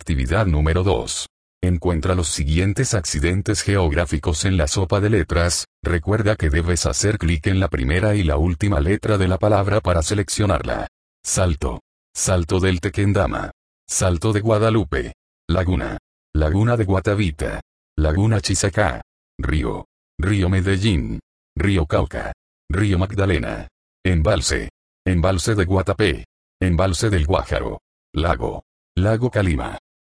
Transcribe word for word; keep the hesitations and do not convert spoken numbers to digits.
Actividad número dos. Encuentra los siguientes accidentes geográficos en la sopa de letras. Recuerda que debes hacer clic en la primera y la última letra de la palabra para seleccionarla. Salto. Salto del Tequendama. Salto de Guadalupe. Laguna. Laguna de Guatavita. Laguna Chisacá. Río. Río Medellín. Río Cauca. Río Magdalena. Embalse. Embalse de Guatapé. Embalse del Guájaro. Lago. Lago Calima.